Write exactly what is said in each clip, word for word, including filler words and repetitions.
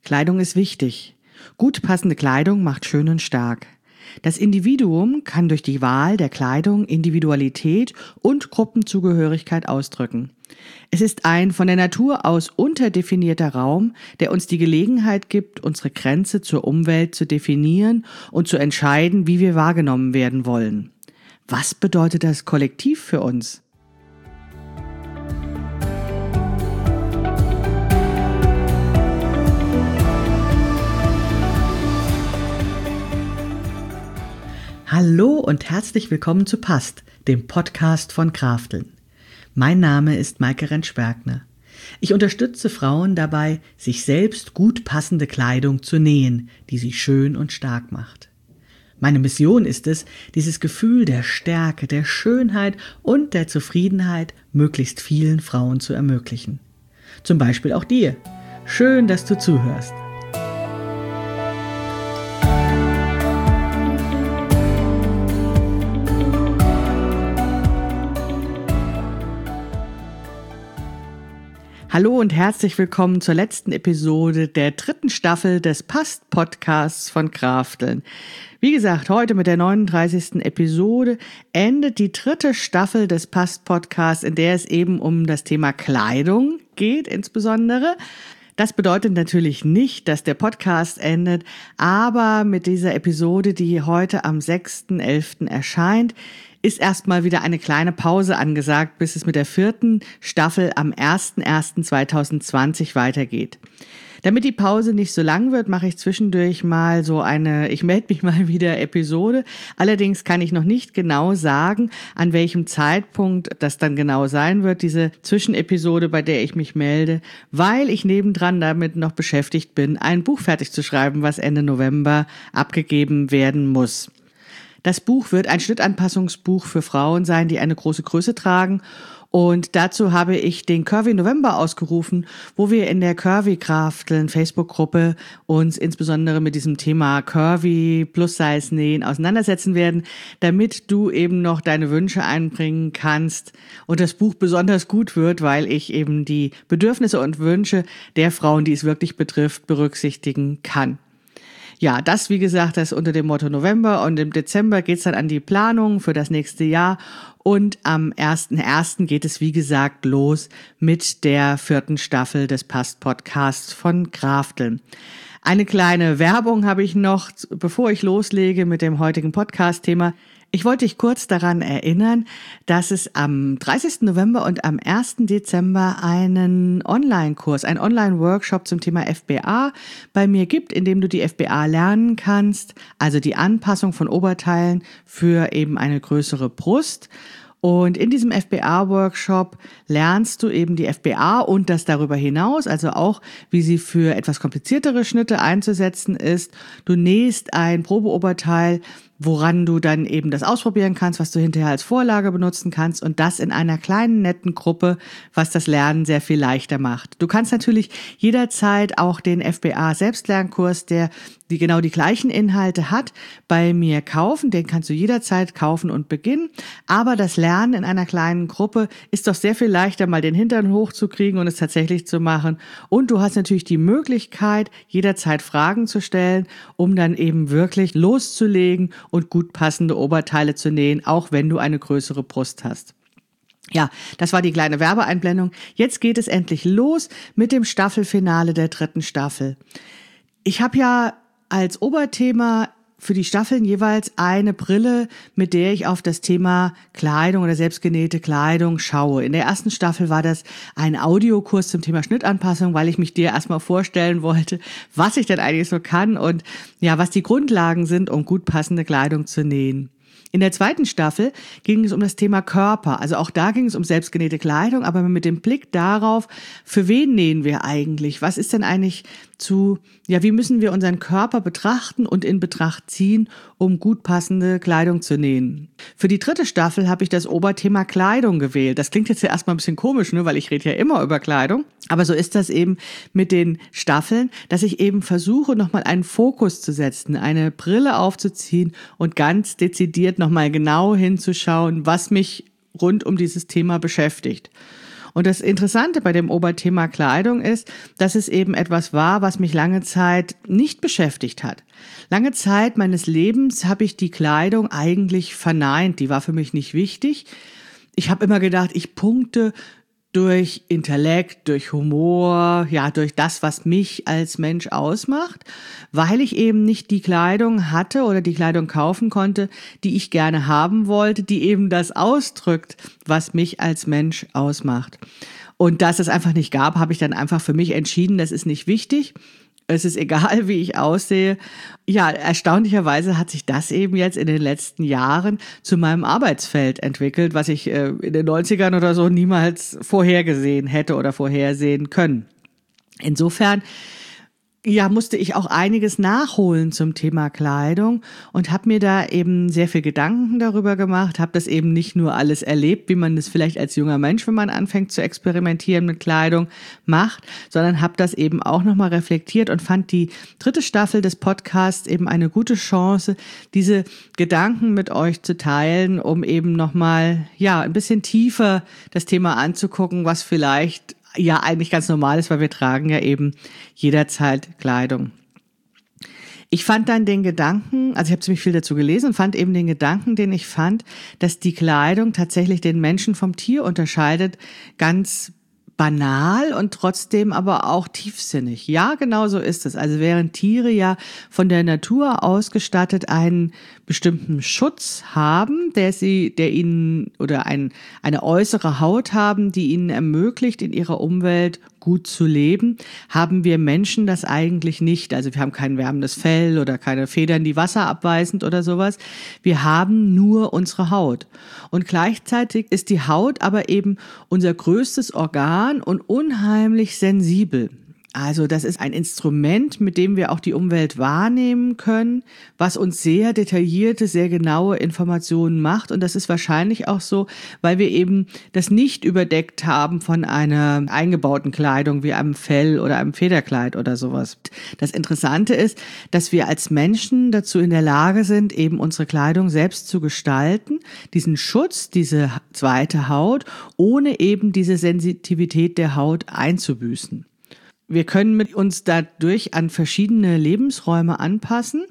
Kleidung ist wichtig. Gut passende Kleidung macht schön und stark. Das Individuum kann durch die Wahl der Kleidung Individualität und Gruppenzugehörigkeit ausdrücken. Es ist ein von der Natur aus unterdefinierter Raum, der uns die Gelegenheit gibt, unsere Grenze zur Umwelt zu definieren und zu entscheiden, wie wir wahrgenommen werden wollen. Was bedeutet das kollektiv für uns? Hallo und herzlich willkommen zu Passt, dem Podcast von Krafteln. Mein Name ist Maike Rentsch-Bergner. Ich unterstütze Frauen dabei, sich selbst gut passende Kleidung zu nähen, die sie schön und stark macht. Meine Mission ist es, dieses Gefühl der Stärke, der Schönheit und der Zufriedenheit möglichst vielen Frauen zu ermöglichen. Zum Beispiel auch dir. Schön, dass du zuhörst. Hallo und herzlich willkommen zur letzten Episode der dritten Staffel des Passt-Podcasts von Krafteln. Wie gesagt, heute mit der neununddreißigsten Episode endet die dritte Staffel des Passt-Podcasts, in der es eben um das Thema Kleidung geht insbesondere. Das bedeutet natürlich nicht, dass der Podcast endet, aber mit dieser Episode, die heute am sechsten elften erscheint, ist erstmal wieder eine kleine Pause angesagt, bis es mit der vierten Staffel am ersten ersten zweitausendzwanzig weitergeht. Damit die Pause nicht so lang wird, mache ich zwischendurch mal so eine Ich melde mich mal wieder Episode. Allerdings kann ich noch nicht genau sagen, an welchem Zeitpunkt das dann genau sein wird, diese Zwischenepisode, bei der ich mich melde, weil ich nebendran damit noch beschäftigt bin, ein Buch fertig zu schreiben, was Ende November abgegeben werden muss. Das Buch wird ein Schnittanpassungsbuch für Frauen sein, die eine große Größe tragen. Und dazu habe ich den Curvy November ausgerufen, wo wir in der Curvy Krafteln Facebook-Gruppe uns insbesondere mit diesem Thema Curvy Plus-Size Nähen auseinandersetzen werden, damit du eben noch deine Wünsche einbringen kannst und das Buch besonders gut wird, weil ich eben die Bedürfnisse und Wünsche der Frauen, die es wirklich betrifft, berücksichtigen kann. Ja, das, wie gesagt, das unter dem Motto November, und im Dezember geht's dann an die Planung für das nächste Jahr und am ersten ersten geht es, wie gesagt, los mit der vierten Staffel des Passt-Podcasts von Krafteln. Eine kleine Werbung habe ich noch, bevor ich loslege mit dem heutigen Podcast-Thema. Ich wollte dich kurz daran erinnern, dass es am dreißigsten November und am ersten Dezember einen Online-Kurs, einen Online-Workshop zum Thema F B A bei mir gibt, in dem du die F B A lernen kannst, also die Anpassung von Oberteilen für eben eine größere Brust. Und in diesem F B A-Workshop lernst du eben die F B A und das darüber hinaus, also auch, wie sie für etwas kompliziertere Schnitte einzusetzen ist. Du nähst ein Probeoberteil, woran du dann eben das ausprobieren kannst, was du hinterher als Vorlage benutzen kannst, und das in einer kleinen, netten Gruppe, was das Lernen sehr viel leichter macht. Du kannst natürlich jederzeit auch den F B A Selbstlernkurs, der die genau die gleichen Inhalte hat, bei mir kaufen. Den kannst du jederzeit kaufen und beginnen. Aber das Lernen in einer kleinen Gruppe ist doch sehr viel leichter, mal den Hintern hochzukriegen und es tatsächlich zu machen. Und du hast natürlich die Möglichkeit, jederzeit Fragen zu stellen, um dann eben wirklich loszulegen und gut passende Oberteile zu nähen, auch wenn du eine größere Brust hast. Ja, das war die kleine Werbeeinblendung. Jetzt geht es endlich los mit dem Staffelfinale der dritten Staffel. Ich habe ja als Oberthema für die Staffeln jeweils eine Brille, mit der ich auf das Thema Kleidung oder selbstgenähte Kleidung schaue. In der ersten Staffel war das ein Audiokurs zum Thema Schnittanpassung, weil ich mich dir erstmal vorstellen wollte, was ich denn eigentlich so kann und ja, was die Grundlagen sind, um gut passende Kleidung zu nähen. In der zweiten Staffel ging es um das Thema Körper. Also auch da ging es um selbstgenähte Kleidung, aber mit dem Blick darauf, für wen nähen wir eigentlich? Was ist denn eigentlich zu, ja, wie müssen wir unseren Körper betrachten und in Betracht ziehen, um gut passende Kleidung zu nähen? Für die dritte Staffel habe ich das Oberthema Kleidung gewählt. Das klingt jetzt ja erstmal ein bisschen komisch, ne, weil ich rede ja immer über Kleidung. Aber so ist das eben mit den Staffeln, dass ich eben versuche, nochmal einen Fokus zu setzen, eine Brille aufzuziehen und ganz dezidiert nochmal genau hinzuschauen, was mich rund um dieses Thema beschäftigt. Und das Interessante bei dem Oberthema Kleidung ist, dass es eben etwas war, was mich lange Zeit nicht beschäftigt hat. Lange Zeit meines Lebens habe ich die Kleidung eigentlich verneint. Die war für mich nicht wichtig. Ich habe immer gedacht, ich punkte durch Intellekt, durch Humor, ja, durch das, was mich als Mensch ausmacht, weil ich eben nicht die Kleidung hatte oder die Kleidung kaufen konnte, die ich gerne haben wollte, die eben das ausdrückt, was mich als Mensch ausmacht. Und da es das einfach nicht gab, habe ich dann einfach für mich entschieden, das ist nicht wichtig. Es ist egal, wie ich aussehe. Ja, erstaunlicherweise hat sich das eben jetzt in den letzten Jahren zu meinem Arbeitsfeld entwickelt, was ich äh, in den neunzigern oder so niemals vorhergesehen hätte oder vorhersehen können. Insofern ja, musste ich auch einiges nachholen zum Thema Kleidung und habe mir da eben sehr viel Gedanken darüber gemacht, habe das eben nicht nur alles erlebt, wie man das vielleicht als junger Mensch, wenn man anfängt zu experimentieren mit Kleidung, macht, sondern habe das eben auch nochmal reflektiert und fand die dritte Staffel des Podcasts eben eine gute Chance, diese Gedanken mit euch zu teilen, um eben nochmal, ja, ein bisschen tiefer das Thema anzugucken, was vielleicht ja eigentlich ganz normal ist, weil wir tragen ja eben jederzeit Kleidung. Ich fand dann den Gedanken, also ich habe ziemlich viel dazu gelesen und fand eben den Gedanken, den ich fand, dass die Kleidung tatsächlich den Menschen vom Tier unterscheidet, ganz banal und trotzdem aber auch tiefsinnig. Ja, genau so ist es. Also während Tiere ja von der Natur ausgestattet einen bestimmten Schutz haben, der sie, der ihnen oder ein, eine äußere Haut haben, die ihnen ermöglicht, in ihrer Umwelt gut zu leben, haben wir Menschen das eigentlich nicht. Also wir haben kein wärmendes Fell oder keine Federn, die wasserabweisend oder sowas. Wir haben nur unsere Haut. Und gleichzeitig ist die Haut aber eben unser größtes Organ und unheimlich sensibel. Also das ist ein Instrument, mit dem wir auch die Umwelt wahrnehmen können, was uns sehr detaillierte, sehr genaue Informationen macht. Und das ist wahrscheinlich auch so, weil wir eben das nicht überdeckt haben von einer eingebauten Kleidung wie einem Fell oder einem Federkleid oder sowas. Das Interessante ist, dass wir als Menschen dazu in der Lage sind, eben unsere Kleidung selbst zu gestalten, diesen Schutz, diese zweite Haut, ohne eben diese Sensitivität der Haut einzubüßen. Wir können mit uns dadurch an verschiedene Lebensräume anpassen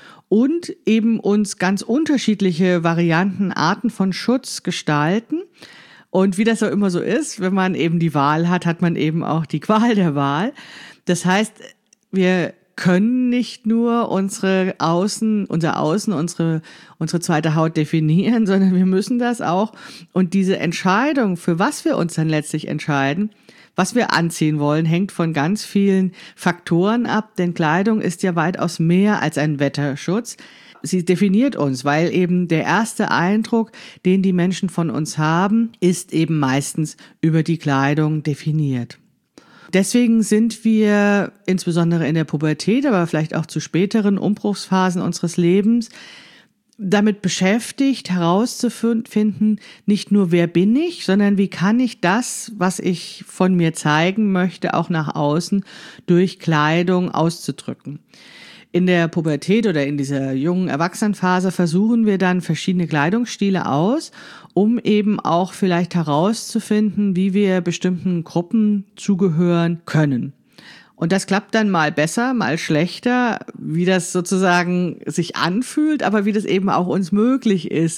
und eben uns ganz unterschiedliche Varianten, Arten von Schutz gestalten. Und wie das auch immer so ist, wenn man eben die Wahl hat, hat man eben auch die Qual der Wahl. Das heißt, wir können nicht nur unsere Außen, unser Außen, unsere, unsere zweite Haut definieren, sondern wir müssen das auch. Und diese Entscheidung, für was wir uns dann letztlich entscheiden, was wir anziehen wollen, hängt von ganz vielen Faktoren ab, denn Kleidung ist ja weitaus mehr als ein Wetterschutz. Sie definiert uns, weil eben der erste Eindruck, den die Menschen von uns haben, ist eben meistens über die Kleidung definiert. Deswegen sind wir insbesondere in der Pubertät, aber vielleicht auch zu späteren Umbruchsphasen unseres Lebens damit beschäftigt, herauszufinden, nicht nur wer bin ich, sondern wie kann ich das, was ich von mir zeigen möchte, auch nach außen durch Kleidung auszudrücken. In der Pubertät oder in dieser jungen Erwachsenenphase versuchen wir dann verschiedene Kleidungsstile aus, um eben auch vielleicht herauszufinden, wie wir bestimmten Gruppen zugehören können. Und das klappt dann mal besser, mal schlechter, wie das sozusagen sich anfühlt, aber wie das eben auch uns möglich ist,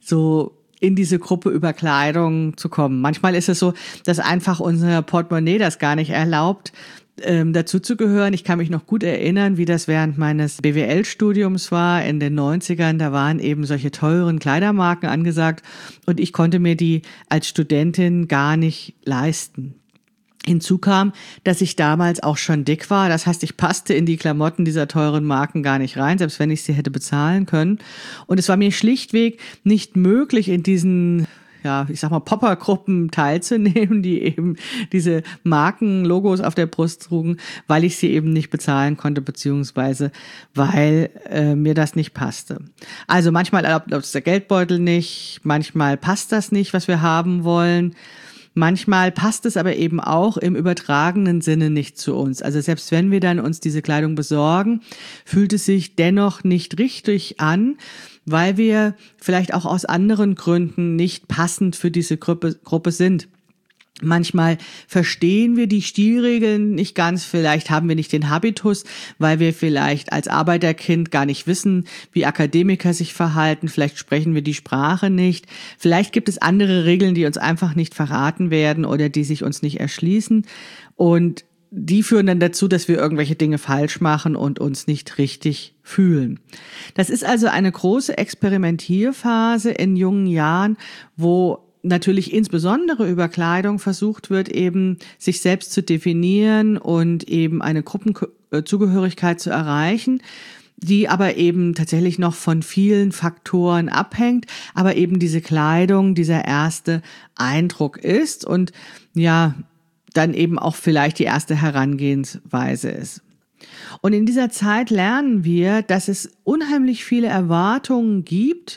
so in diese Gruppe über Kleidung zu kommen. Manchmal ist es so, dass einfach unser Portemonnaie das gar nicht erlaubt, ähm, dazu zu gehören. Ich kann mich noch gut erinnern, wie das während meines B W L-Studiums war in den neunzigern. Da waren eben solche teuren Kleidermarken angesagt und ich konnte mir die als Studentin gar nicht leisten. Hinzu kam, dass ich damals auch schon dick war. Das heißt, ich passte in die Klamotten dieser teuren Marken gar nicht rein, selbst wenn ich sie hätte bezahlen können. Und es war mir schlichtweg nicht möglich, in diesen, ja, ich sag mal, Poppergruppen teilzunehmen, die eben diese Markenlogos auf der Brust trugen, weil ich sie eben nicht bezahlen konnte, beziehungsweise weil äh, mir das nicht passte. Also manchmal erlaubt uns der Geldbeutel nicht, manchmal passt das nicht, was wir haben wollen. Manchmal passt es aber eben auch im übertragenen Sinne nicht zu uns. Also selbst wenn wir dann uns diese Kleidung besorgen, fühlt es sich dennoch nicht richtig an, weil wir vielleicht auch aus anderen Gründen nicht passend für diese Gruppe, Gruppe sind. Manchmal verstehen wir die Stilregeln nicht ganz, vielleicht haben wir nicht den Habitus, weil wir vielleicht als Arbeiterkind gar nicht wissen, wie Akademiker sich verhalten, vielleicht sprechen wir die Sprache nicht, vielleicht gibt es andere Regeln, die uns einfach nicht verraten werden oder die sich uns nicht erschließen und die führen dann dazu, dass wir irgendwelche Dinge falsch machen und uns nicht richtig fühlen. Das ist also eine große Experimentierphase in jungen Jahren, wo natürlich insbesondere über Kleidung versucht wird, eben sich selbst zu definieren und eben eine Gruppenzugehörigkeit zu erreichen, die aber eben tatsächlich noch von vielen Faktoren abhängt, aber eben diese Kleidung dieser erste Eindruck ist und ja, dann eben auch vielleicht die erste Herangehensweise ist. Und in dieser Zeit lernen wir, dass es unheimlich viele Erwartungen gibt,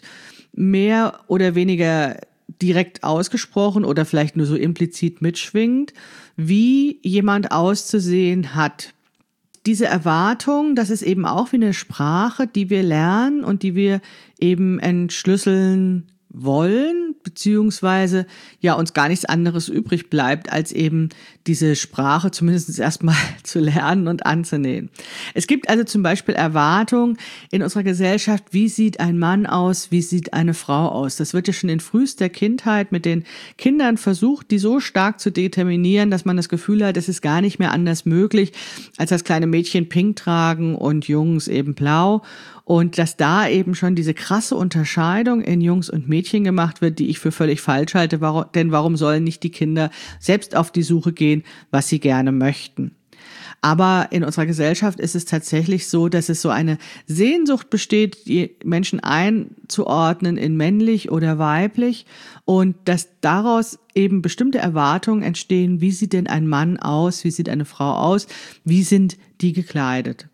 mehr oder weniger direkt ausgesprochen oder vielleicht nur so implizit mitschwingend, wie jemand auszusehen hat. Diese Erwartung, das ist eben auch wie eine Sprache, die wir lernen und die wir eben entschlüsseln wollen, beziehungsweise ja uns gar nichts anderes übrig bleibt, als eben diese Sprache zumindest erstmal zu lernen und anzunehmen. Es gibt also zum Beispiel Erwartungen in unserer Gesellschaft, wie sieht ein Mann aus, wie sieht eine Frau aus. Das wird ja schon in frühester Kindheit mit den Kindern versucht, die so stark zu determinieren, dass man das Gefühl hat, es ist gar nicht mehr anders möglich, als dass kleine Mädchen pink tragen und Jungs eben blau. Und dass da eben schon diese krasse Unterscheidung in Jungs und Mädchen gemacht wird, die ich für völlig falsch halte, warum, denn warum sollen nicht die Kinder selbst auf die Suche gehen, was sie gerne möchten? Aber in unserer Gesellschaft ist es tatsächlich so, dass es so eine Sehnsucht besteht, die Menschen einzuordnen in männlich oder weiblich und dass daraus eben bestimmte Erwartungen entstehen, wie sieht denn ein Mann aus, wie sieht eine Frau aus, wie sind die gekleidet?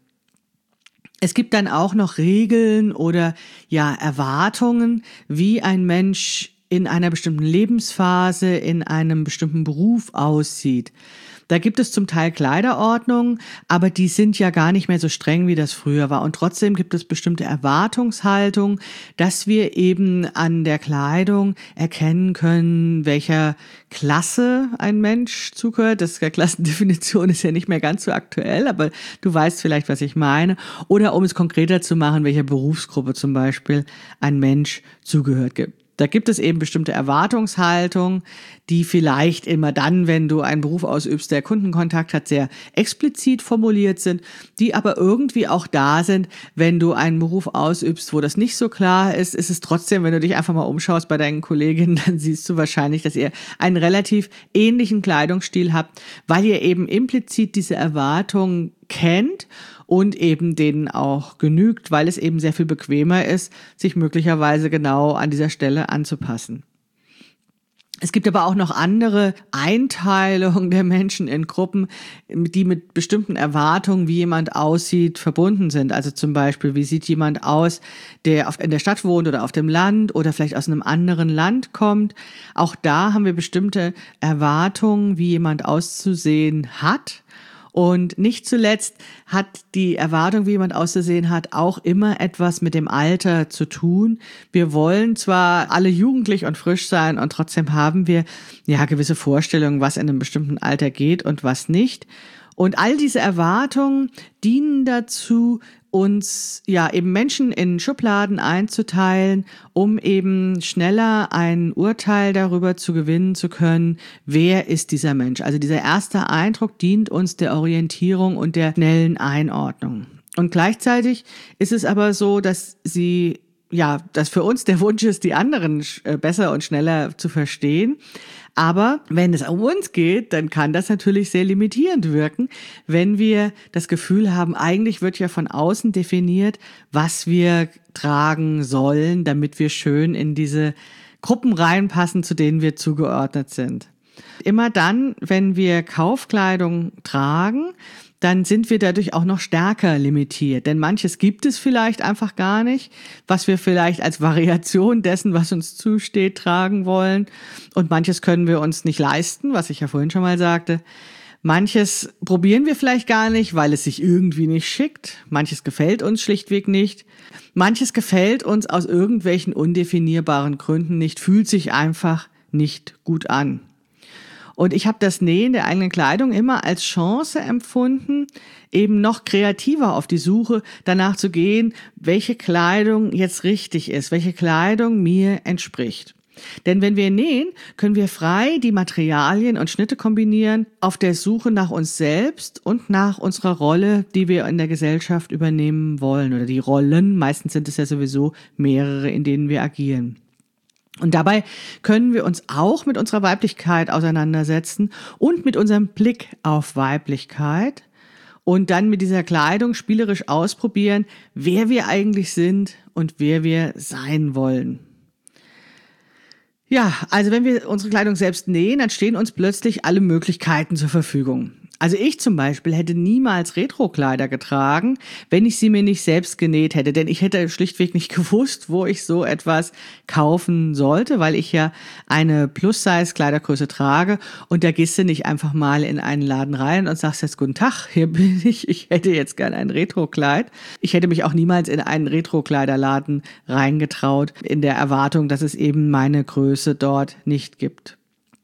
Es gibt dann auch noch Regeln oder ja Erwartungen, wie ein Mensch in einer bestimmten Lebensphase, in einem bestimmten Beruf aussieht. Da gibt es zum Teil Kleiderordnungen, aber die sind ja gar nicht mehr so streng, wie das früher war. Und trotzdem gibt es bestimmte Erwartungshaltung, dass wir eben an der Kleidung erkennen können, welcher Klasse ein Mensch zugehört. Das Klassendefinition ist ja nicht mehr ganz so aktuell, aber du weißt vielleicht, was ich meine. Oder um es konkreter zu machen, welcher Berufsgruppe zum Beispiel ein Mensch zugehört gibt. Da gibt es eben bestimmte Erwartungshaltungen, die vielleicht immer dann, wenn du einen Beruf ausübst, der Kundenkontakt hat, sehr explizit formuliert sind, die aber irgendwie auch da sind, wenn du einen Beruf ausübst, wo das nicht so klar ist, ist es trotzdem, wenn du dich einfach mal umschaust bei deinen Kolleginnen, dann siehst du wahrscheinlich, dass ihr einen relativ ähnlichen Kleidungsstil habt, weil ihr eben implizit diese Erwartungen kennt und eben denen auch genügt, weil es eben sehr viel bequemer ist, sich möglicherweise genau an dieser Stelle anzupassen. Es gibt aber auch noch andere Einteilungen der Menschen in Gruppen, die mit bestimmten Erwartungen, wie jemand aussieht, verbunden sind. Also zum Beispiel, wie sieht jemand aus, der in der Stadt wohnt oder auf dem Land oder vielleicht aus einem anderen Land kommt. Auch da haben wir bestimmte Erwartungen, wie jemand auszusehen hat. Und nicht zuletzt hat die Erwartung, wie jemand auszusehen hat, auch immer etwas mit dem Alter zu tun. Wir wollen zwar alle jugendlich und frisch sein und trotzdem haben wir ja gewisse Vorstellungen, was in einem bestimmten Alter geht und was nicht. Und all diese Erwartungen dienen dazu, uns ja eben Menschen in Schubladen einzuteilen, um eben schneller ein Urteil darüber zu gewinnen zu können, wer ist dieser Mensch. Also dieser erste Eindruck dient uns der Orientierung und der schnellen Einordnung. Und gleichzeitig ist es aber so, dass sie ja, dass für uns der Wunsch ist, die anderen besser und schneller zu verstehen. Aber wenn es um uns geht, dann kann das natürlich sehr limitierend wirken, wenn wir das Gefühl haben, eigentlich wird ja von außen definiert, was wir tragen sollen, damit wir schön in diese Gruppen reinpassen, zu denen wir zugeordnet sind. Immer dann, wenn wir Kaufkleidung tragen, dann sind wir dadurch auch noch stärker limitiert. Denn manches gibt es vielleicht einfach gar nicht, was wir vielleicht als Variation dessen, was uns zusteht, tragen wollen. Und manches können wir uns nicht leisten, was ich ja vorhin schon mal sagte. Manches probieren wir vielleicht gar nicht, weil es sich irgendwie nicht schickt. Manches gefällt uns schlichtweg nicht. Manches gefällt uns aus irgendwelchen undefinierbaren Gründen nicht, fühlt sich einfach nicht gut an. Und ich habe das Nähen der eigenen Kleidung immer als Chance empfunden, eben noch kreativer auf die Suche danach zu gehen, welche Kleidung jetzt richtig ist, welche Kleidung mir entspricht. Denn wenn wir nähen, können wir frei die Materialien und Schnitte kombinieren, auf der Suche nach uns selbst und nach unserer Rolle, die wir in der Gesellschaft übernehmen wollen, oder die Rollen, meistens sind es ja sowieso mehrere, in denen wir agieren. Und dabei können wir uns auch mit unserer Weiblichkeit auseinandersetzen und mit unserem Blick auf Weiblichkeit und dann mit dieser Kleidung spielerisch ausprobieren, wer wir eigentlich sind und wer wir sein wollen. Ja, also wenn wir unsere Kleidung selbst nähen, dann stehen uns plötzlich alle Möglichkeiten zur Verfügung. Also ich zum Beispiel hätte niemals Retro-Kleider getragen, wenn ich sie mir nicht selbst genäht hätte. Denn ich hätte schlichtweg nicht gewusst, wo ich so etwas kaufen sollte, weil ich ja eine Plus-Size-Kleidergröße trage. Und da gehst du nicht einfach mal in einen Laden rein und sagst jetzt, guten Tag, hier bin ich, ich hätte jetzt gern ein Retro-Kleid. Ich hätte mich auch niemals in einen Retro-Kleiderladen reingetraut, in der Erwartung, dass es eben meine Größe dort nicht gibt.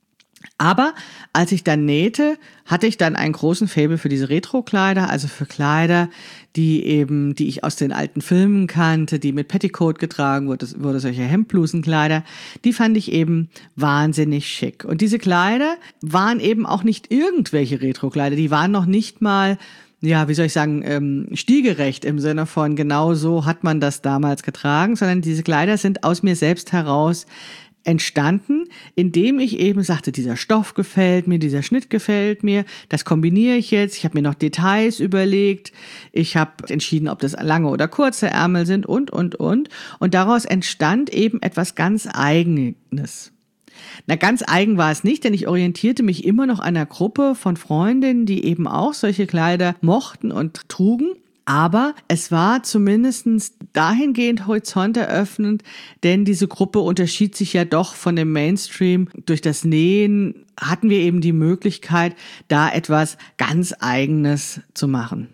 Aber als ich dann nähte, hatte ich dann einen großen Faible für diese Retro-Kleider, also für Kleider, die eben, die ich aus den alten Filmen kannte, die mit Petticoat getragen wurde, wurde solche Hemdblusenkleider, die fand ich eben wahnsinnig schick. Und diese Kleider waren eben auch nicht irgendwelche Retro-Kleider, die waren noch nicht mal, ja, wie soll ich sagen, ähm, stilgerecht im Sinne von genau so hat man das damals getragen, sondern diese Kleider sind aus mir selbst heraus entstanden, indem ich eben sagte, dieser Stoff gefällt mir, dieser Schnitt gefällt mir, das kombiniere ich jetzt, ich habe mir noch Details überlegt, ich habe entschieden, ob das lange oder kurze Ärmel sind und, und, und. Und daraus entstand eben etwas ganz Eigenes. Na, ganz eigen war es nicht, denn ich orientierte mich immer noch an einer Gruppe von Freundinnen, die eben auch solche Kleider mochten und trugen. Aber es war zumindest dahingehend horizonteröffnend, denn diese Gruppe unterschied sich ja doch von dem Mainstream. Durch das Nähen hatten wir eben die Möglichkeit, da etwas ganz Eigenes zu machen.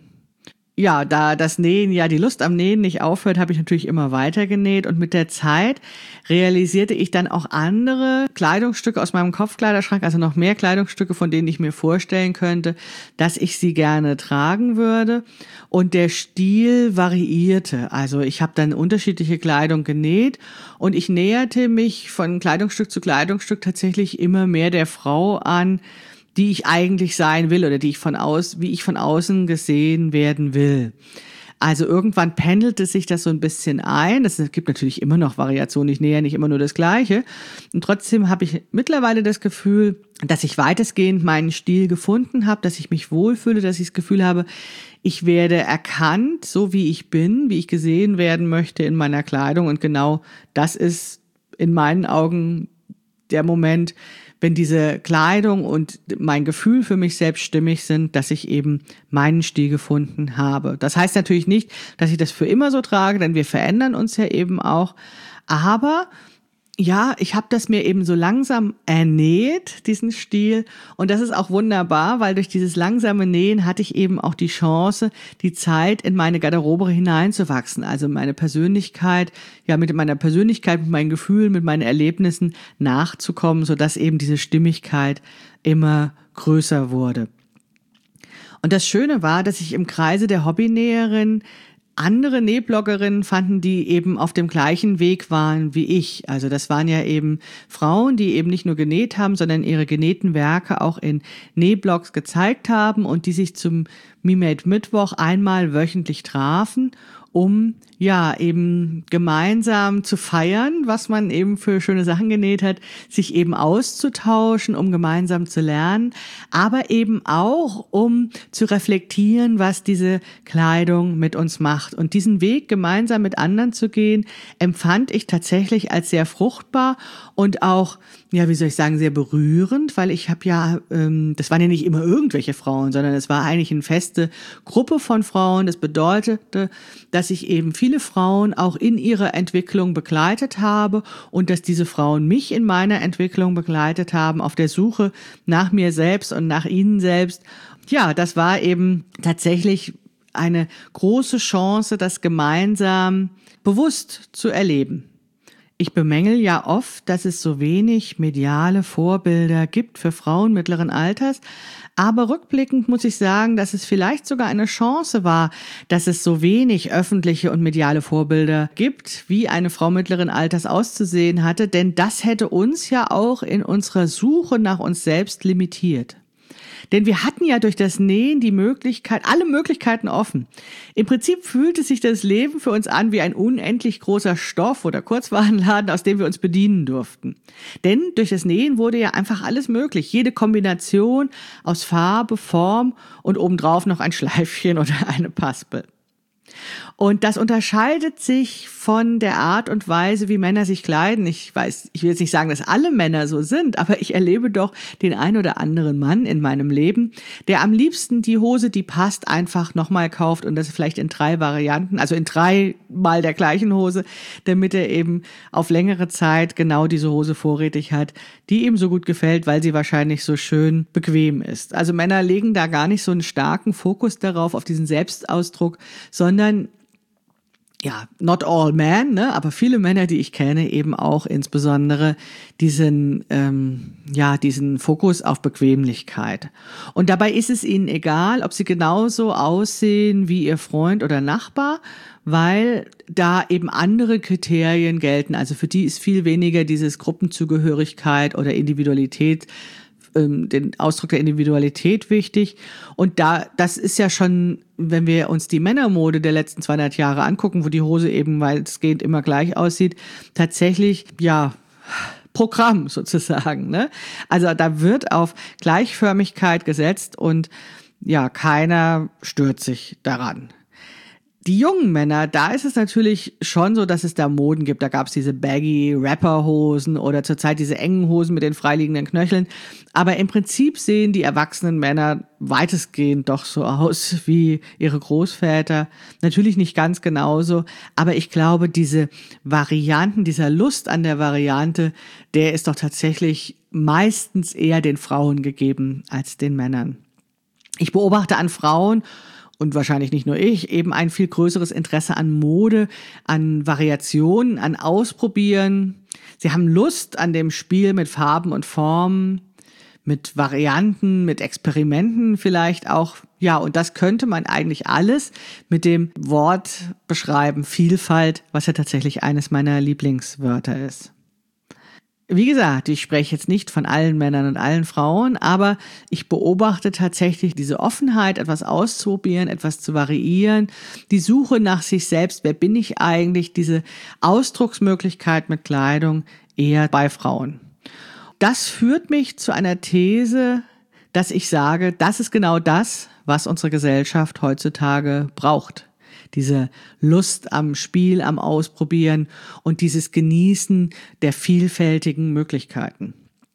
Ja, da das Nähen, ja die Lust am Nähen nicht aufhört, habe ich natürlich immer weiter genäht und mit der Zeit realisierte ich dann auch andere Kleidungsstücke aus meinem Kopfkleiderschrank, also noch mehr Kleidungsstücke, von denen ich mir vorstellen könnte, dass ich sie gerne tragen würde. Und der Stil variierte, also ich habe dann unterschiedliche Kleidung genäht und ich näherte mich von Kleidungsstück zu Kleidungsstück tatsächlich immer mehr der Frau an, die ich eigentlich sein will oder die ich von aus, wie ich von außen gesehen werden will. Also irgendwann pendelte sich das so ein bisschen ein. Es gibt natürlich immer noch Variationen. Ich nähe ja nicht immer nur das Gleiche. Und trotzdem habe ich mittlerweile das Gefühl, dass ich weitestgehend meinen Stil gefunden habe, dass ich mich wohlfühle, dass ich das Gefühl habe, ich werde erkannt, so wie ich bin, wie ich gesehen werden möchte in meiner Kleidung. Und genau das ist in meinen Augen der Moment, wenn diese Kleidung und mein Gefühl für mich selbst stimmig sind, dass ich eben meinen Stil gefunden habe. Das heißt natürlich nicht, dass ich das für immer so trage, denn wir verändern uns ja eben auch. Aber ja, ich habe das mir eben so langsam ernäht, diesen Stil. Und das ist auch wunderbar, weil durch dieses langsame Nähen hatte ich eben auch die Chance, die Zeit in meine Garderobe hineinzuwachsen. Also meine Persönlichkeit, ja, mit meiner Persönlichkeit, mit meinen Gefühlen, mit meinen Erlebnissen nachzukommen, sodass eben diese Stimmigkeit immer größer wurde. Und das Schöne war, dass ich im Kreise der Hobbynäherin andere Nähbloggerinnen fanden, die eben auf dem gleichen Weg waren wie ich. Also das waren ja eben Frauen, die eben nicht nur genäht haben, sondern ihre genähten Werke auch in Nähblogs gezeigt haben und die sich zum Me-Made Mittwoch einmal wöchentlich trafen, um ja eben gemeinsam zu feiern, was man eben für schöne Sachen genäht hat, sich eben auszutauschen, um gemeinsam zu lernen, aber eben auch, um zu reflektieren, was diese Kleidung mit uns macht. Und diesen Weg gemeinsam mit anderen zu gehen, empfand ich tatsächlich als sehr fruchtbar und auch, ja, wie soll ich sagen, sehr berührend, weil ich habe ja, ähm, das waren ja nicht immer irgendwelche Frauen, sondern es war eigentlich eine feste Gruppe von Frauen. Das bedeutete, dass ich eben viele Frauen auch in ihrer Entwicklung begleitet habe und dass diese Frauen mich in meiner Entwicklung begleitet haben, auf der Suche nach mir selbst und nach ihnen selbst. Ja, das war eben tatsächlich eine große Chance, das gemeinsam bewusst zu erleben. Ich bemängel ja oft, dass es so wenig mediale Vorbilder gibt für Frauen mittleren Alters. Aber rückblickend muss ich sagen, dass es vielleicht sogar eine Chance war, dass es so wenig öffentliche und mediale Vorbilder gibt, wie eine Frau mittleren Alters auszusehen hatte. Denn das hätte uns ja auch in unserer Suche nach uns selbst limitiert. Denn wir hatten ja durch das Nähen die Möglichkeit, alle Möglichkeiten offen. Im Prinzip fühlte sich das Leben für uns an wie ein unendlich großer Stoff- oder Kurzwarenladen, aus dem wir uns bedienen durften. Denn durch das Nähen wurde ja einfach alles möglich. Jede Kombination aus Farbe, Form und obendrauf noch ein Schleifchen oder eine Paspel. Und das unterscheidet sich von der Art und Weise, wie Männer sich kleiden. Ich weiß, ich will jetzt nicht sagen, dass alle Männer so sind, aber ich erlebe doch den ein oder anderen Mann in meinem Leben, der am liebsten die Hose, die passt, einfach nochmal kauft und das vielleicht in drei Varianten, also in drei Mal der gleichen Hose, damit er eben auf längere Zeit genau diese Hose vorrätig hat, die ihm so gut gefällt, weil sie wahrscheinlich so schön bequem ist. Also Männer legen da gar nicht so einen starken Fokus darauf, auf diesen Selbstausdruck, sondern ja, not all men, ne, aber viele Männer, die ich kenne, eben auch insbesondere diesen, ähm, ja, diesen Fokus auf Bequemlichkeit. Und dabei ist es ihnen egal, ob sie genauso aussehen wie ihr Freund oder Nachbar, weil da eben andere Kriterien gelten. Also für die ist viel weniger dieses Gruppenzugehörigkeit oder Individualität, den Ausdruck der Individualität wichtig. Und da, das ist ja schon, wenn wir uns die Männermode der letzten zweihundert Jahre angucken, wo die Hose eben weitestgehend immer gleich aussieht, tatsächlich, ja, Programm sozusagen, ne? Also da wird auf Gleichförmigkeit gesetzt und ja, keiner stört sich daran. Die jungen Männer, da ist es natürlich schon so, dass es da Moden gibt. Da gab es diese baggy Rapperhosen oder zurzeit diese engen Hosen mit den freiliegenden Knöcheln. Aber im Prinzip sehen die erwachsenen Männer weitestgehend doch so aus wie ihre Großväter. Natürlich nicht ganz genauso, aber ich glaube, diese Varianten, dieser Lust an der Variante, der ist doch tatsächlich meistens eher den Frauen gegeben als den Männern. Ich beobachte an Frauen, und wahrscheinlich nicht nur ich, eben ein viel größeres Interesse an Mode, an Variationen, an Ausprobieren. Sie haben Lust an dem Spiel mit Farben und Formen, mit Varianten, mit Experimenten vielleicht auch. Ja, und das könnte man eigentlich alles mit dem Wort beschreiben, Vielfalt, was ja tatsächlich eines meiner Lieblingswörter ist. Wie gesagt, ich spreche jetzt nicht von allen Männern und allen Frauen, aber ich beobachte tatsächlich diese Offenheit, etwas auszuprobieren, etwas zu variieren, die Suche nach sich selbst, wer bin ich eigentlich, diese Ausdrucksmöglichkeit mit Kleidung eher bei Frauen. Das führt mich zu einer These, dass ich sage, das ist genau das, was unsere Gesellschaft heutzutage braucht. Diese Lust am Spiel, am Ausprobieren und dieses Genießen der vielfältigen Möglichkeiten.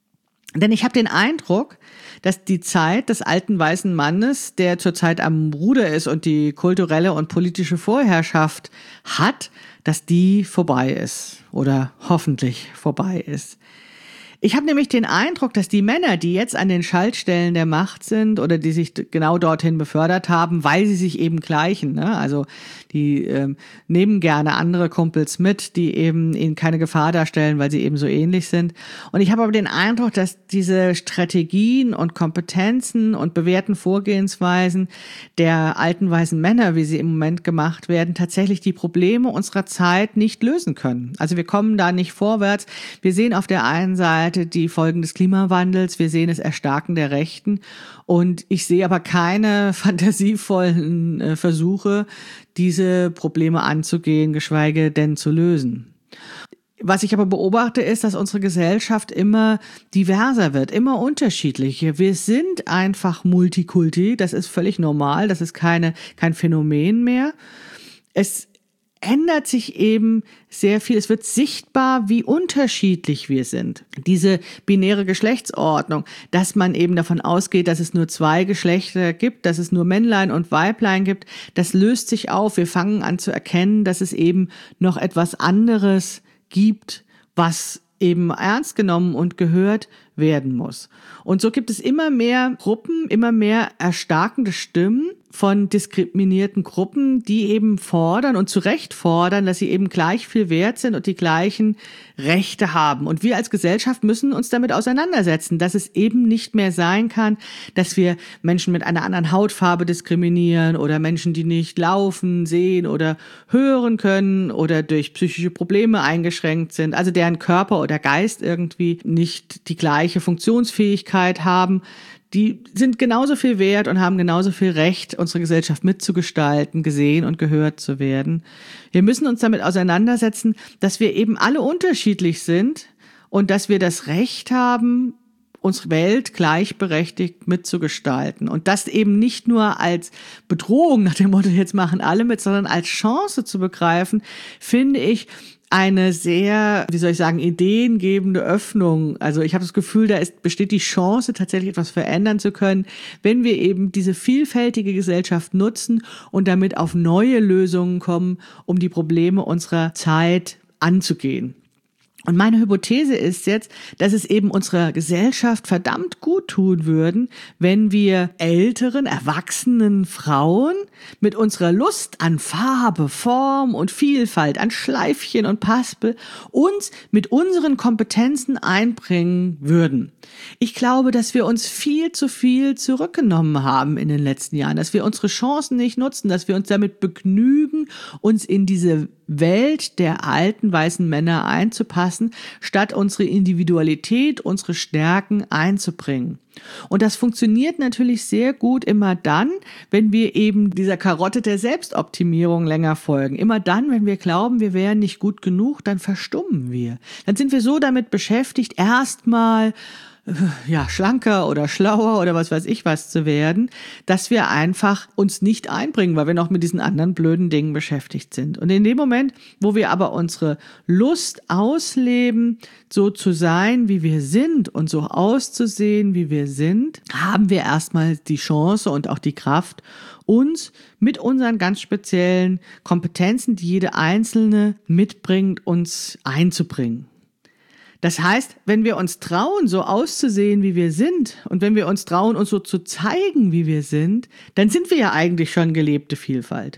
Denn ich habe den Eindruck, dass die Zeit des alten weißen Mannes, der zurzeit am Ruder ist und die kulturelle und politische Vorherrschaft hat, dass die vorbei ist oder hoffentlich vorbei ist. Ich habe nämlich den Eindruck, dass die Männer, die jetzt an den Schaltstellen der Macht sind oder die sich genau dorthin befördert haben, weil sie sich eben gleichen, ne? Also die ähm, nehmen gerne andere Kumpels mit, die eben ihnen keine Gefahr darstellen, weil sie eben so ähnlich sind. Und ich habe aber den Eindruck, dass diese Strategien und Kompetenzen und bewährten Vorgehensweisen der alten weißen Männer, wie sie im Moment gemacht werden, tatsächlich die Probleme unserer Zeit nicht lösen können. Also wir kommen da nicht vorwärts. Wir sehen auf der einen Seite die Folgen des Klimawandels, wir sehen das Erstarken der Rechten und ich sehe aber keine fantasievollen äh, Versuche, diese Probleme anzugehen, geschweige denn zu lösen. Was ich aber beobachte, ist, dass unsere Gesellschaft immer diverser wird, immer unterschiedlicher. Wir sind einfach Multikulti, das ist völlig normal, das ist keine, kein Phänomen mehr. Es ändert sich eben sehr viel. Es wird sichtbar, wie unterschiedlich wir sind. Diese binäre Geschlechtsordnung, dass man eben davon ausgeht, dass es nur zwei Geschlechter gibt, dass es nur Männlein und Weiblein gibt, das löst sich auf. Wir fangen an zu erkennen, dass es eben noch etwas anderes gibt, was eben ernst genommen und gehört werden muss. Und so gibt es immer mehr Gruppen, immer mehr erstarkende Stimmen, von diskriminierten Gruppen, die eben fordern und zu Recht fordern, dass sie eben gleich viel wert sind und die gleichen Rechte haben. Und wir als Gesellschaft müssen uns damit auseinandersetzen, dass es eben nicht mehr sein kann, dass wir Menschen mit einer anderen Hautfarbe diskriminieren oder Menschen, die nicht laufen, sehen oder hören können oder durch psychische Probleme eingeschränkt sind, also deren Körper oder Geist irgendwie nicht die gleiche Funktionsfähigkeit haben. Die sind genauso viel wert und haben genauso viel Recht, unsere Gesellschaft mitzugestalten, gesehen und gehört zu werden. Wir müssen uns damit auseinandersetzen, dass wir eben alle unterschiedlich sind und dass wir das Recht haben, unsere Welt gleichberechtigt mitzugestalten. Und das eben nicht nur als Bedrohung nach dem Motto, jetzt machen alle mit, sondern als Chance zu begreifen, finde ich, eine sehr, wie soll ich sagen, ideengebende Öffnung. Also ich habe das Gefühl, da ist, besteht die Chance, tatsächlich etwas verändern zu können, wenn wir eben diese vielfältige Gesellschaft nutzen und damit auf neue Lösungen kommen, um die Probleme unserer Zeit anzugehen. Und meine Hypothese ist jetzt, dass es eben unserer Gesellschaft verdammt gut tun würden, wenn wir älteren, erwachsenen Frauen mit unserer Lust an Farbe, Form und Vielfalt, an Schleifchen und Paspel uns mit unseren Kompetenzen einbringen würden. Ich glaube, dass wir uns viel zu viel zurückgenommen haben in den letzten Jahren, dass wir unsere Chancen nicht nutzen, dass wir uns damit begnügen, uns in diese Welt der alten weißen Männer einzupassen, statt unsere Individualität, unsere Stärken einzubringen. Und das funktioniert natürlich sehr gut immer dann, wenn wir eben dieser Karotte der Selbstoptimierung länger folgen. Immer dann, wenn wir glauben, wir wären nicht gut genug, dann verstummen wir. Dann sind wir so damit beschäftigt, erstmal ja, schlanker oder schlauer oder was weiß ich was zu werden, dass wir einfach uns nicht einbringen, weil wir noch mit diesen anderen blöden Dingen beschäftigt sind. Und in dem Moment, wo wir aber unsere Lust ausleben, so zu sein, wie wir sind und so auszusehen, wie wir sind, haben wir erstmal die Chance und auch die Kraft, uns mit unseren ganz speziellen Kompetenzen, die jede Einzelne mitbringt, uns einzubringen. Das heißt, wenn wir uns trauen, so auszusehen, wie wir sind, und wenn wir uns trauen, uns so zu zeigen, wie wir sind, dann sind wir ja eigentlich schon gelebte Vielfalt.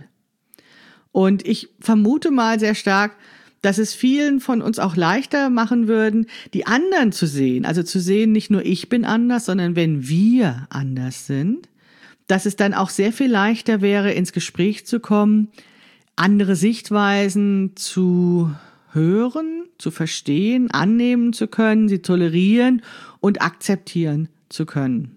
Und ich vermute mal sehr stark, dass es vielen von uns auch leichter machen würden, die anderen zu sehen. Also zu sehen, nicht nur ich bin anders, sondern wenn wir anders sind, dass es dann auch sehr viel leichter wäre, ins Gespräch zu kommen, andere Sichtweisen zu hören, zu verstehen, annehmen zu können, sie tolerieren und akzeptieren zu können.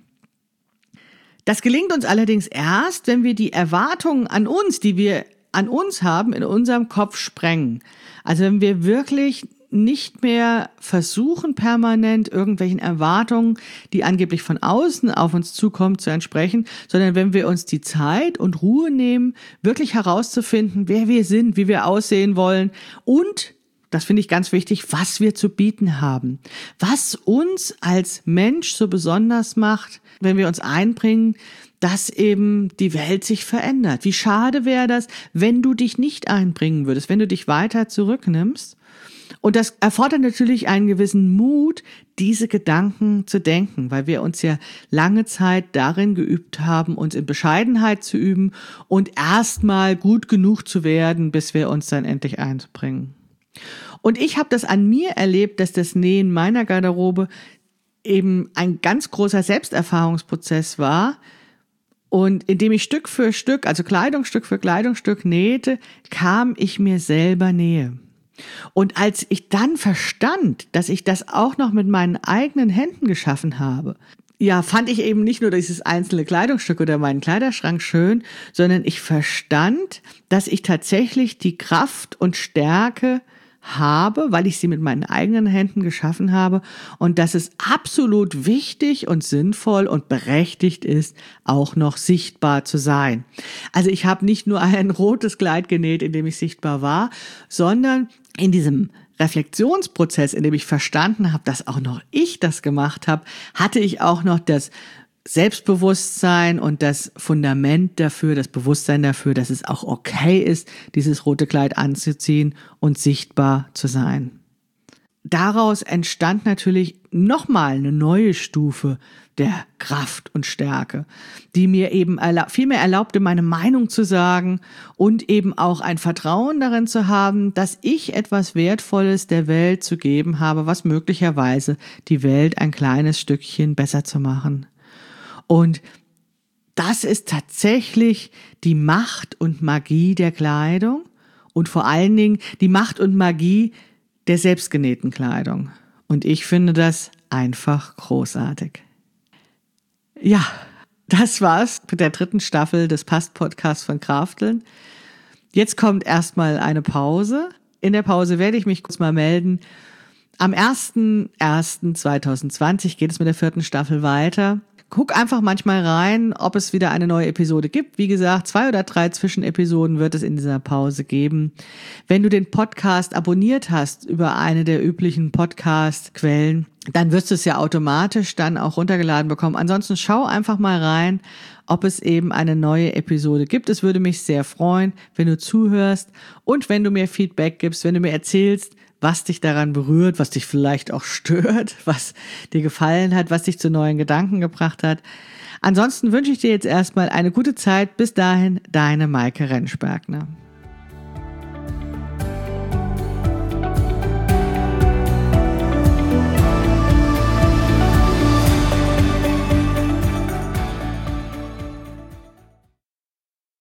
Das gelingt uns allerdings erst, wenn wir die Erwartungen an uns, die wir an uns haben, in unserem Kopf sprengen. Also wenn wir wirklich nicht mehr versuchen, permanent irgendwelchen Erwartungen, die angeblich von außen auf uns zukommen, zu entsprechen, sondern wenn wir uns die Zeit und Ruhe nehmen, wirklich herauszufinden, wer wir sind, wie wir aussehen wollen und das finde ich ganz wichtig, was wir zu bieten haben. Was uns als Mensch so besonders macht, wenn wir uns einbringen, dass eben die Welt sich verändert. Wie schade wäre das, wenn du dich nicht einbringen würdest, wenn du dich weiter zurücknimmst. Und das erfordert natürlich einen gewissen Mut, diese Gedanken zu denken, weil wir uns ja lange Zeit darin geübt haben, uns in Bescheidenheit zu üben und erstmal gut genug zu werden, bis wir uns dann endlich einbringen. Und ich habe das an mir erlebt, dass das Nähen meiner Garderobe eben ein ganz großer Selbsterfahrungsprozess war. Und indem ich Stück für Stück, also Kleidungsstück für Kleidungsstück nähte, kam ich mir selber näher. Und als ich dann verstand, dass ich das auch noch mit meinen eigenen Händen geschaffen habe, ja, fand ich eben nicht nur dieses einzelne Kleidungsstück oder meinen Kleiderschrank schön, sondern ich verstand, dass ich tatsächlich die Kraft und Stärke habe, weil ich sie mit meinen eigenen Händen geschaffen habe und dass es absolut wichtig und sinnvoll und berechtigt ist, auch noch sichtbar zu sein. Also ich habe nicht nur ein rotes Kleid genäht, in dem ich sichtbar war, sondern in diesem Reflexionsprozess, in dem ich verstanden habe, dass auch noch ich das gemacht habe, hatte ich auch noch das Selbstbewusstsein und das Fundament dafür, das Bewusstsein dafür, dass es auch okay ist, dieses rote Kleid anzuziehen und sichtbar zu sein. daraus entstand natürlich nochmal eine neue Stufe der Kraft und Stärke, die mir eben erla- viel mehr erlaubte, meine Meinung zu sagen und eben auch ein Vertrauen darin zu haben, dass ich etwas Wertvolles der Welt zu geben habe, was möglicherweise die Welt ein kleines Stückchen besser zu machen. Und das ist tatsächlich die Macht und Magie der Kleidung und vor allen Dingen die Macht und Magie der selbstgenähten Kleidung. Und ich finde das einfach großartig. Ja, das war's mit der dritten Staffel des Past-Podcasts von Krafteln. Jetzt kommt erstmal eine Pause. In der Pause werde ich mich kurz mal melden. Am ersten ersten zweitausendzwanzig geht es mit der vierten Staffel weiter. Guck einfach manchmal rein, ob es wieder eine neue Episode gibt. Wie gesagt, zwei oder drei Zwischenepisoden wird es in dieser Pause geben. Wenn du den Podcast abonniert hast über eine der üblichen Podcast-Quellen, dann wirst du es ja automatisch dann auch runtergeladen bekommen. Ansonsten schau einfach mal rein, ob es eben eine neue Episode gibt. Es würde mich sehr freuen, wenn du zuhörst und wenn du mir Feedback gibst, wenn du mir erzählst, was dich daran berührt, was dich vielleicht auch stört, was dir gefallen hat, was dich zu neuen Gedanken gebracht hat. Ansonsten wünsche ich dir jetzt erstmal eine gute Zeit. Bis dahin, deine Maike Rentschbergner.